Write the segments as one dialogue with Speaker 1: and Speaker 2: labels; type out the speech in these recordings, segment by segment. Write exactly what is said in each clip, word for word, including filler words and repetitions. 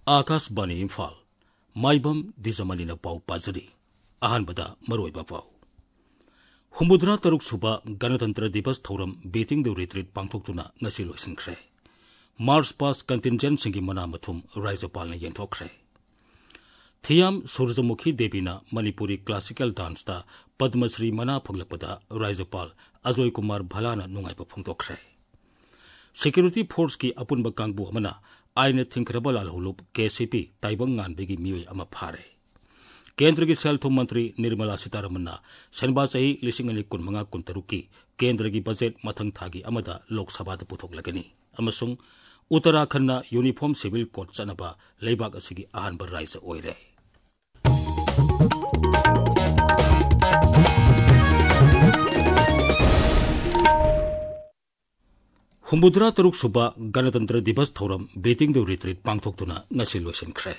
Speaker 1: आकाशवाणी इम्फाल माइबम दिजमनीना पाउ पाजरी अहानबदा मरोइबा पाउ हुमुद्रा तरुक सुबा गणतंत्र दिवस थौरम बेटिंग द रिट्रीट पांथोक्तुना ngasi लोइसिनख्रे मार्च पास कंटिंजेंट सिंगी मना मथुम राज्यपाल ने यंथोख्रे थियाम सूरजमुखी देवीना मणिपुरी क्लासिकल डांस ता पद्मश्री मना फंगलपदा राज्यपाल अजय कुमार भलाना नुंगाइबा फोंदोख्रे सिक्योरिटी फोर्स की अपुनबा कांगबु अमना आइने थिंखरबा लालहुलुप केसीपी ताइबंग गानबेगी मियोय अमा फारे केंद्र की सेल थुम मंत्री निर्मला सीतारमण सेनबा चही लिसिंग अनि कुनमंगा कुनतरुक की केंद्र की बजेट मथंग थागी अमदा लोकसभा पुथोकलगनी अमसुंग उत्तराखंड यूनिफॉर्म सिविल कोड चनबा लेबाक असिगी अहानबा राज्य ओइरे हुमुद्रा तरुक सुबा गणतंत्र दिवस थौरम बेटिंग द रिट्रीट पांथोक्तुना ngasi लोइसिनख्रे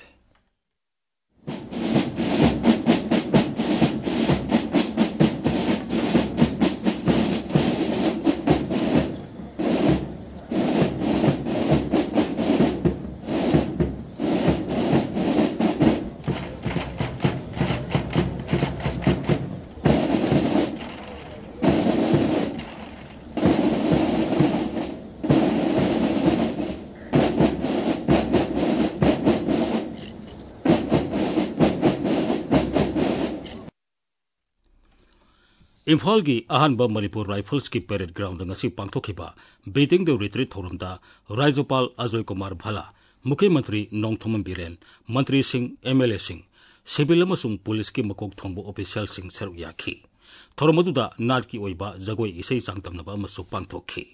Speaker 1: इम्फाल की अहानबा मणिपुर राइफल्स की परेड ग्राउंड ngasi पांथोखिबा बेटिंग द रिट्रीट थौरमदा राज्यपाल अजय कुमार भला मुख्यमंत्री नोंगथोम बीरेन मंत्री सिंह एमएलए सिंह सिविल अमसुंग पुलिस की मकोक थोंबो ऑफिशियल सिंह सरुक याखी थौरमदुदा नाट की ओइबा जगोई इसै सांगतमनबा अमसु पांथोखी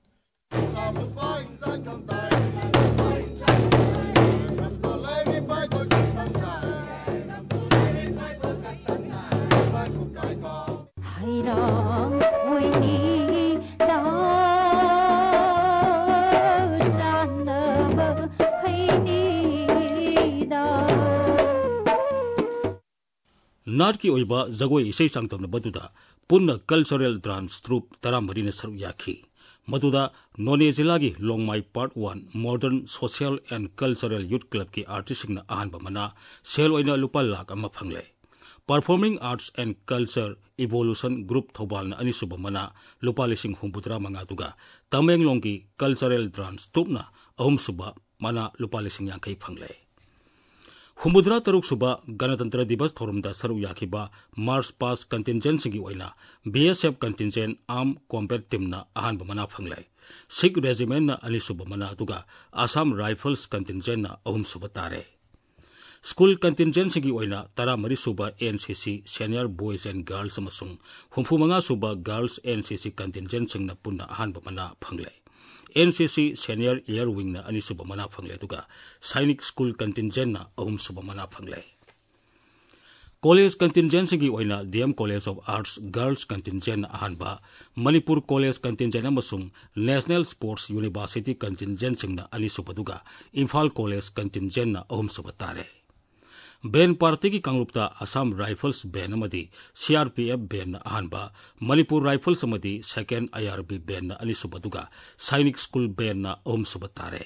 Speaker 1: नाट की ओइबा जगोई इसै सांगतमनबदुदा पुन्ना कल्चरल डांस ट्रूप तरामरीने सरुक याखी मदुदा नोने जिला की Longmai part one modern social and cultural youth club की आर्टिस्टसिंगना अहानबा मना सेल ओइना लुपा लाख अमा फंगले performing arts and culture evolution group थौबालना अनिसुबा मना लुपा लिसिंग हुम्बुद्रा मंगादुगा तमेंगलोंग की कल्चरल डांस ट्रूपना अहुमसुबा मना लुपा लिसिंग यांखै फंगले हुमुद्रा तरुक सुबा गणतंत्र दिवस थौरमदा सरुक याखिबा मार्च पास कंटिंजेंट सिंगी ओइना बीएसएफ कंटिंजेंट आर्म कॉम्बैट टीमना अहानबा मना फंगले सिख रेजिमेंटना अनिसुबा मना दुगा आसाम राइफल्स कंटिंजेंटना अहुमसुबा तारे स्कूल कंटिंजेंट सिंगी ओइना तरामरी सुबा NCC senior boys and girls अमसुंग हुम्फुमंगा सुबा गर्ल्स एनसीसी कंटिंजेंट सिंगना पुन्ना अहानबा मना फंगले एनसीसी सीनियर एयर विंगना अनिसुबा मना फंगले दुगा सैनिक स्कूल कंटिंजेंटना अहुमसुबा मना फंगले कॉलेज कंटिंजेंट सिंगी ओइना DM college of arts girls contingent अहानबा मणिपुर कॉलेज कंटिंजेंट अमसुंग नेशनल स्पोर्ट्स यूनिवर्सिटी कंटिंजेंट सिंगना अनिसुबा दुगा इम्फाल कॉलेज कंटिंजेंटना अहुमसुबा तारे बेन पार्टी की कांगलुप्ता असम राइफल्स बेन अमदी सीआरपीएफ बेन अहानबा मणिपुर राइफल्स अमदी सेकेंड आईआरबी बेन अनिसुबा दुगा सैनिक स्कूल बेन अहुमसुबा तारे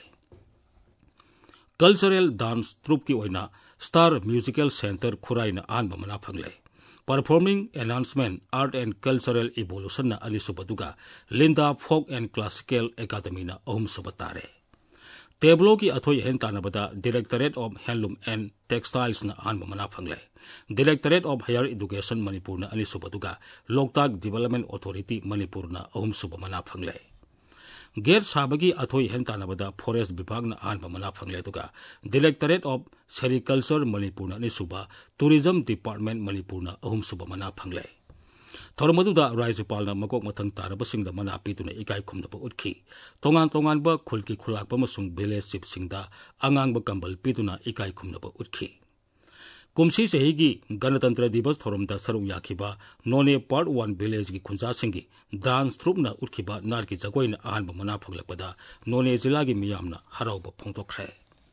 Speaker 1: कल्चरल डांस ट्रूप की ओइना स्टार म्यूजिकल सेंटर खुराइना अहानबा मना फंगले performing enhancement art and cultural evolution अनिसुबा दुगा लिंदा फोक एंड क्लासिकल एकेडमी अहुमसुबा तारे टेबलो की अथोई हेन तानबदा directorate of handloom and textiles ना अहानबा मना फंगले directorate of higher education Manipur ना अनिसुबा दुगा लोकताक डेवलपमेंट अथॉरिटी मणिपुर ना अहुमसुबा मना फंगले गेट साबगी अथोई हेन तानबदा फॉरेस्ट विभाग ना अहानबा मना फंगले दुगा डायरेक्टरेट ऑफ सेरिकल्चर मणिपुर ना अनिसुबा टूरिज्म डिपार्टमेंट मणिपुर ना अहुमसुबा मना फंगले थौरमदुदा राज्यपाल मकोक मथंग तारबसिंग मना पीतुना इकाई खुमनबा उठखी तोंगान तोंगानबा खुलकी खुलाकबा मसुंग विलेज चिफसिंगदा अंगांगबा कंबल पीतुना इकाई खुमनबा उठखी कुमसी चहीगी गणतंत्र दिवस थौरमदा सरुक याखिबा नोने पार्ट वन विलेज की खुंजासिंगी डांस ट्रूपना उठखिबा नारकी जगोइना अहानबा मना फंगलकपदा नोने जिला की मियामना हराउबा फोंदोख्रे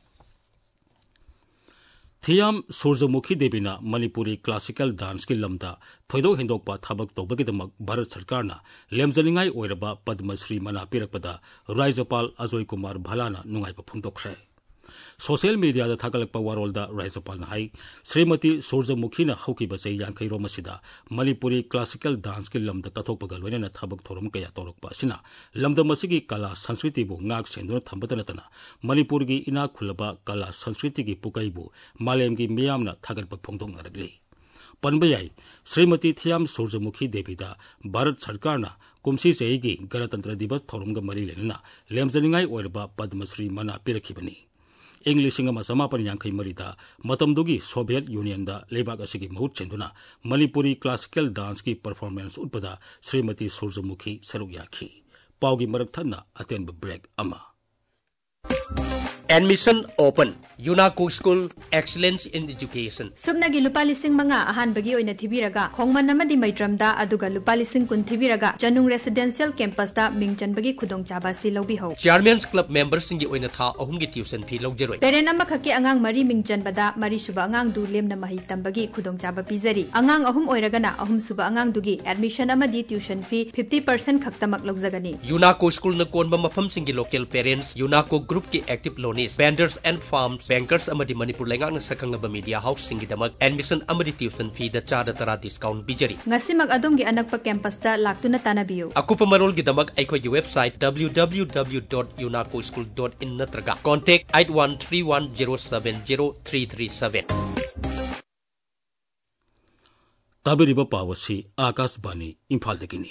Speaker 1: थियाम सूरजमुखी देवीना मणिपुरी क्लासिकल डांस की लमदा थोइदो हेंदोकपा थबक तौबगीदमक भारत सरकारना लेमजलिंगाई ओइरबा पद्मश्री मना पिरकपदा राज्यपाल अजय कुमार भलाना नुंगाइबा फोंदोख्रे सोशल मीडिया थागलप वारोल राज्यपाल श्रीमती सूर्यमुखी हौकीब चई यांखैरोम मणिपुरी क्लासिकल डांस की लमद कथोपग लोइना थबक थोरम कया तौरपना लमदम कला संस्कृति नाक सेंदुना थंबत नतना मणिपुर की इना खुलब कला संस्कृति की पुकईबू मालेम की मियामना थागलप फोंदोंगरगली पनब याई श्रीमती थियाम सूर्यमुखी देवीदा भारत सरकार कुमसी चही की गणतंत्र दिवस थौरमग मरी लेना लेमजनिंगाई ओइरबा पद्मश्री मना पिरखिबनी इंग लिसिंग अमा समापन यांखै मरीदा मतमदुगी सोवियत यूनियन दा लेबाक असिगी महूत चेंदुना मणिपुरी क्लासिकल डांस की परफॉर्मेंस उत्पदा श्रीमती सूर्यमुखी सरुक याखी पाउगी मरक थन्ना अतेंब ब्रेक अमा
Speaker 2: Admission open. UNACO School Excellence in Education.
Speaker 3: Subnagi lupa lising mga ahan bagi oina thibiraga khongman namadi maitramda aduga lupa lising kun thibiraga Janung Residential Campus da mingchan bagi khudong chaba si lobi ho.
Speaker 2: Chairman's Club members singi oina tha ahum gi tuition fee logjeroi.
Speaker 3: Parent amma khaki angang mari mingchan bada mari suba angang du lem na mahi tambagi khudong chaba pizari. Angang ahum oiraga na ahum suba angang dugi admission amadi tuition fee fifty percent khaktamak logjagani.
Speaker 2: UNACO School na konba mafam singi local parents UNACO group ki active loan vendors and farms bankers amadi manipur lengang na sakangaba media house singi damak admission amadi tuition fee da chada tara discount bijari
Speaker 3: ngasimag adom gi anak pa campus da laktuna tanabiyo
Speaker 2: akupa marol gi damak aikoi gi website w w w dot unaco school dot in natraga contact eight one three one zero seven zero three three seven
Speaker 1: tabiriba pawasi akashbani imphal dagini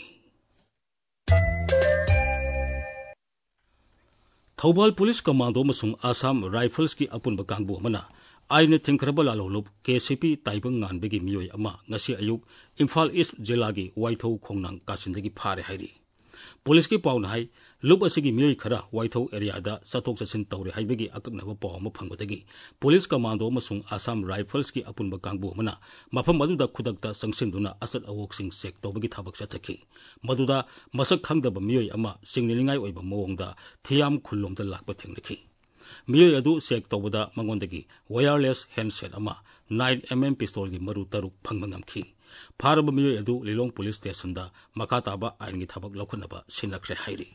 Speaker 1: Thoubal police commando मसुंग Assam rifles की अपुनब कांगबु अमना आइने थिंखरब लालोलुप KCP ताइबंग गानबगी मियोय अमा ngasi अयुक Imphal east जिला की वाइथौ खोंगनांग कासिंदगी फारे हाइरी पुलिस की पाउन हाई लुप असिगी मियोय खरा वाइथौ एरिया दा सतोक ससिन तौरे हाइबगी अककनब पाउ अमा फंगबदगी पुलिस कमांडो मसुंग आसाम राइफल्स की अपुनब कांगबु अमना मफम मदुदा खुदकता संगसिनदुना असत अवोकसिंग सेक तौबगी थाबक चथखी मदुदा मसक खंगदब मियोय अमा सिंगनिलिंगाई ओइबा मोंगदा थियाम खुल्लोमदा लाकबा थेंगनखी मियोय अदु सेक तौबदा मंगोंदगी वायरलेस हैंडसेट अमा nine millimeter पिस्तौल की मरु तरुक फंगमंगमखी फारब मियोय अदु लिलोंग पुलिस स्टेशन दा मकाताबा आइन की थबक लौखनबा सिनखरे हाइरी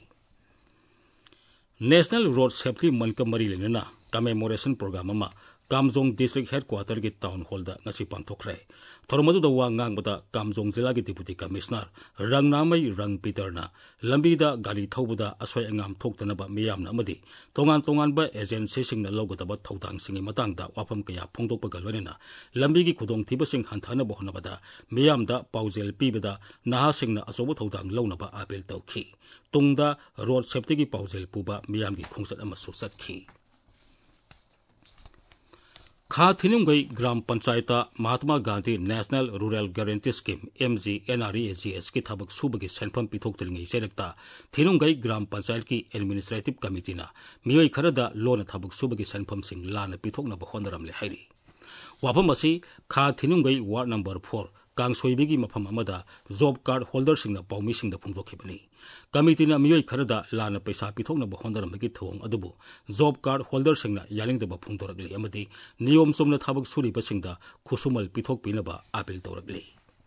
Speaker 1: नेशनल रोड सेफ्टी मनक मरी लेना कमेमोरेशन प्रोग्राम अमा कामजोंग डिस्ट्रिक्ट हेडक्वार्टर की टाउन हॉल दा ngasi पांथोखरे थोरमदुदा वा ngangbada कामजोंग जिला की डिप्यूटी कमिश्नर रंगनामई रंग पीटरना लंबीदा गाड़ी थौबदा असोय अंगाम थोक्तनबा मियामना अमदी तोंगान तोंगानबा एजेंसी सिंगना लौगदबा थौदांग सिंगी मतंगदा वाफम कया फोंदोकपगा लोइना लंबी की खुदोंग थिबसिंग हंथानबा होनबदा मियामदा पाउजेल पीबदा नहा सिंगना अचौबा थौदांग लौनबा अपील तौखी तुंगदा रोड सेफ्टी की पाउजेल पुबा मियाम की खोंसत अमसु सतखी खा Thinungei gram panchayat Mahatma Gandhi national rural guarantee scheme M G N R E G S की थबक सूबगी सेंफम पिथोक्तरिंगई सेरक्ता थिनुंगई ग्राम पंचायत की एडमिनिस्ट्रेटिव कमिटीना मियोय खरदा लोन थबक सूबगी सेंफम सिंग लाना पिथोकनब होनरमले हाइरी वाफम असी खा थिनुंगई वार्ड नंबर फोर कांगसोइबिगी मफम अमदा जॉब कार्ड होल्डर सिंगना पाउमी सिंगदा फोंदोखिबनी कमिटीना मियोय खरदा लाना पैसा पिथोकनब होनरमगी थोंग अदुबु जॉब कार्ड होल्डर सिंगना यालिंगदब फोंदोरगली अमदी नियम सुमना थबक सुरिबा सिंगदा खुसुमल पिथोकपिनबा अपील तौरगली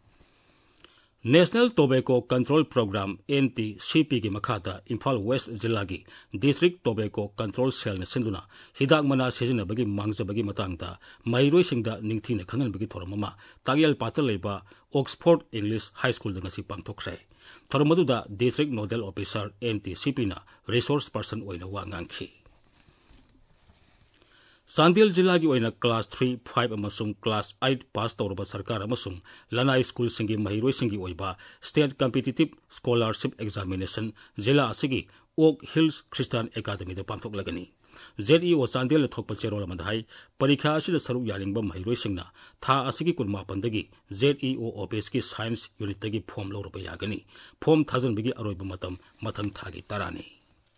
Speaker 1: national tobacco control programme N T C P की मखादा इम्फाल वेस्ट जिला की डिस्ट्रिक्ट टोबैको कंट्रोल सेल सिंधुना हिदाक मना सिजनबगी मांगजबगी मतंगदा मैरोइसिंगदा निंगथीना खंगनबगी थोरममा तागियल पातल लेबा ऑक्सफोर्ड इंग्लिश हाई स्कूल दंगसी पांगथोखरे थोरमदुदा district nodal officer N T C P ना रिसोर्स पर्सन ओइना वांगांखी चांदेल जिला की ओइना क्लास थ्री फाइव अमसुंग क्लास एट पास तौरबा सरकार अमसुंग लनाई स्कूल सिंगी महिरोई सिंगी ओइबा स्टेट कॉम्पिटिटिव स्कॉलरशिप एग्जामिनेशन जिला असिगी ओक हिल्स क्रिस्टियन एकेडमी दा पांथोकलगनी जेडईओ चांदेल थोकप चेरोल अमदाई परीक्षा असिदा सरुक यारिंगबा महिरोई सिंगना था असिगी कुनमापनदगी जेडईओ ऑफिस की साइंस यूनिट दगी फॉर्म लौरबा यागनी फॉर्म थाजनबगी अरोइबा मतम मथंग थागी तरानी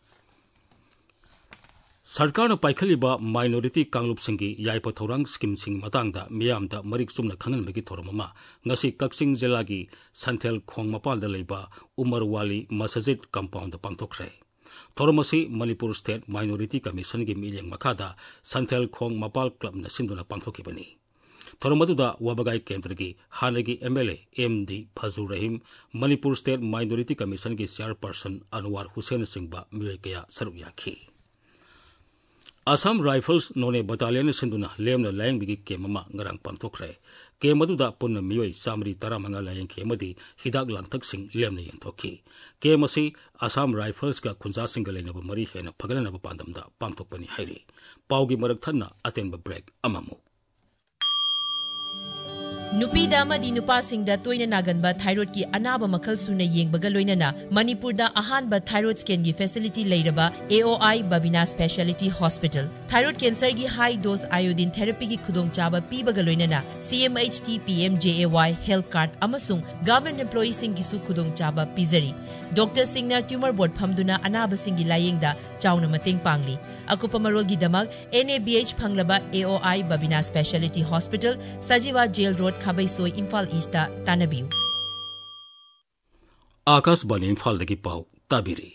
Speaker 1: सरकार पाइखलिबा माइनॉरिटी कांगलुप सिंगी याइपा थौरांग स्कीम सिंग मतंगदा मियामदा मरिक सुमना खंगनबगी थोरममा ngasi कक्सिंग जिला की संथेल खोंग मपालदा लेबा उमर वाली मस्जिद कंपाउंड पांथोखरे थोरमसी मणिपुर स्टेट माइनॉरिटी कमीशन की मिलियंग मखादा संथेल खोंग मपाल क्लब न सिंदुना पांथोखिबनी थोरमदुदा वबगाई केंद्र की हानगी MLA M D Fajur Rahim Manipur state minority commission की चेयरपर्सन अनवर हुसैन सिंह बा मियोय कया सरुक याखी Assam Rifles None Battalion Sinduna Lemna Lang Bigi Kemama Ngarang Pantokre Kemaduda Punna Mioi Samri Taramanga Layang Kemadi Hidak Langtak Sing Lemna Yantoki Kemasi Assam Rifles Ka Kunza Singalena Mari Hena Pagalana Pandamda Pantokpani Hairi Paugi Maraktana Atenba Break Amamu
Speaker 4: Nupida amadi nupasingda toina naganba thyroid ki anaba makhal suna yengbaga loinana Manipurda ahanba thyroid scan gi facility leiraba A O I Babina Specialty Hospital thyroid cancer gi high dose iodine therapy gi khudong chaba pibaga loinana C M H T P M J A Y health card amasung government employees sing gi su khudong chaba pizari Doctor Singna tumor board phamduna anaba singi layengda chauna mateng pangli akupa marol gi damag N A B H phanglaba A O I Babina Specialty Hospital Sajiwa Jail Road Khabaisoi Imphal East ta tanabiu
Speaker 1: Akas Bani Imphal dagi pau tabiri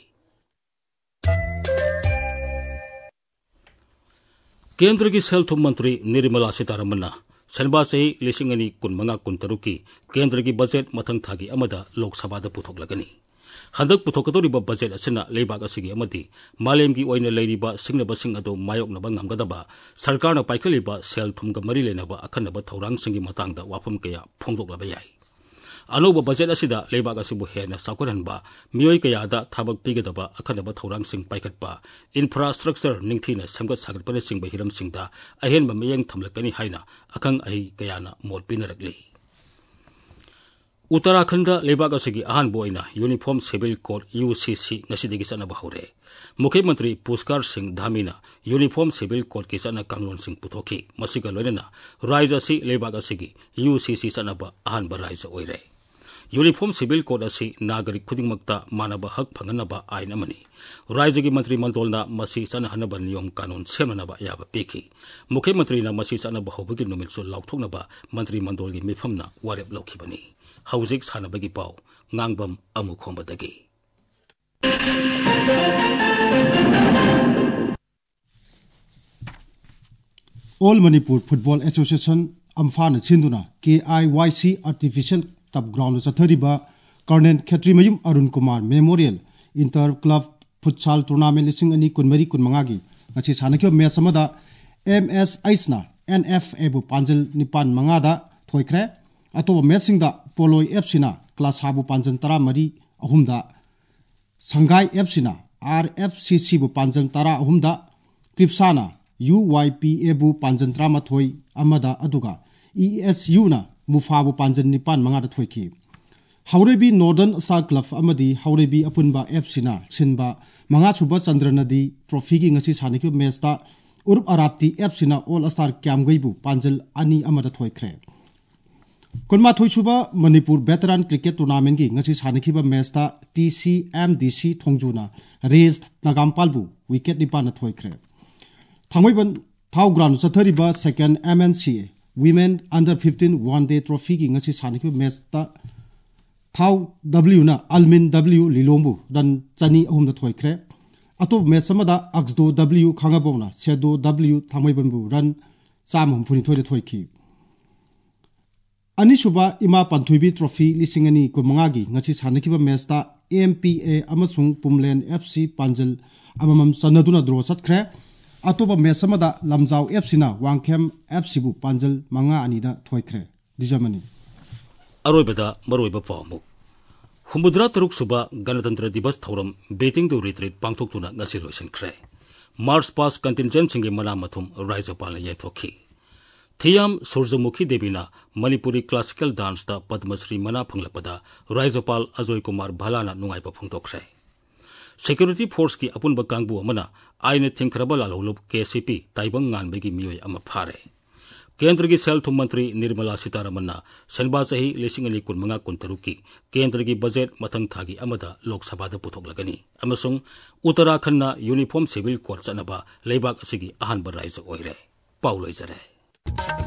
Speaker 1: Kendra ki Health Mantri Nirmala Sitharaman Sanba se lisingani kunmanga kuntaruki Kendra ki budget mathang thagi amada Lok Sabha da puthoklagani Handak puthokatoriba budget asina leibak asigi amati malemgi oina leiriba singnaba sing ado mayoknaba ngamgadaba sarkarna paikhaliba sel thumga mari lenaba akhanaba thorang singi matangda wafam kaya phongdoklaba yai anoba budget asida leibak asibu hena sakuranba mioi kaya da thabak pigadaba akhanaba thorang sing paikhatpa infrastructure ningthina samgat sagatpane singba hiram singda ahenba meyang thamlakani haina akhang ahi kayana mot pinarakli Uttarakhand leibak asigi ahan boina Uniform Civil Code U C C ngasidegi sanaba hore Mukhyamantri Pushkar Singh Dhamina Uniform Civil Code ki sana kanglon sing puthoki masiga loinana raija si leibak asigi U C C sanaba ahan ba raija oire Uniform Civil Code asi nagarik khudingmakta manaba hak phanganaba ain amani raija gi mantri mandolna masi sana hanaba niyom kanon semnaba yaba peki Mukhyamantri na masi sana bahobagi numitsu laukthoknaba mantri mandol gi mifamna warep laukhibani Hauzik Sanabagi Pau, Ngangbam Amukombadagi.
Speaker 5: All Manipur Football Association Amfana Sinduna K I Y C Artificial Top Ground Sathariba Colonel Khetrimayum Arun Kumar Memorial Inter Club Futsal Tournament Lising Ani Kunmari Kunmangagi Nachi Sanakyo Mesamada M S Aisna N F Ebu Panjal Nipan Mangada Thoikre Atoba Mesingda Poloi Epsina Class Habu Panjan Tara Mari Ahumda Sangai Epsina R F C C Bu Panjan Tara Ahumda Kripsana U Y P A Bu Panjan Trama Thoi Amada Aduga E S U na Mufabu Panjan Nipan Mangada Thoiki Haurebi Northern Asa Club Amadi Haurebi Apunba Epsina Sinba Manga Suba Chandranadi Trophy gi ngasi saniki mesta Urup Arapti Epsina All Star Kyamgaibu Panjal Ani Amada Thoikre Kunma Thoisuba Manipur Veteran Cricket Tournament gi ngasi sanakhiba match ta T C M D C Thongjuna Race Nagampalbu wicket nipa na thoikre Thangmoiban Thau Ground Sathariba second M N C A Women Under fifteen One Day Trophy gi ngasi sanakhiba match ta Thau W na Almin W Lilombu dan chani ahum na thoikre Atop match samada Axdo W Khangabona Sedo W Thangmoibanbu run chamhum phuni thoide thoiki Anisuba Ima Panthuibi Trophy Lisingani Kumangagi ngasi sanakiba match A M P A amasung Pumlen F C Panjal amamam sanaduna draw satkre atoba match samada Lamjau F C na Wangkhem F C bu Panjal manga anida thoikre Dijamani
Speaker 1: Aroibada maroiba pamu Humudra taruk suba Ganatantra Divas Thoram Beating to Retreat Pangtok tuna ngasi loisan kre Mars Pass Contingent singi malamathum Raisa Palna Yethoki Thiyam Surjamukhi Devina Manipuri Classical Dance da Padma Shri Mana Phanglakpada Raijapal Ajoy Kumar Bhalana nungaipa phongtokre Security Force ki apunba kangbu amana aine thingkhraba lalolup K C P taibang nganbegi mioi ama phare Kendra ki Health Mantri Nirmala Sitharaman Sanba sahi lising ani kunmanga kuntaruki Kendra ki budget mathang thagi amada Lok Sabha da puthoklagani amasung Uttarakhand na Uniform Civil Code chanaba leibak asigi ahanba raija oire Pauloi jare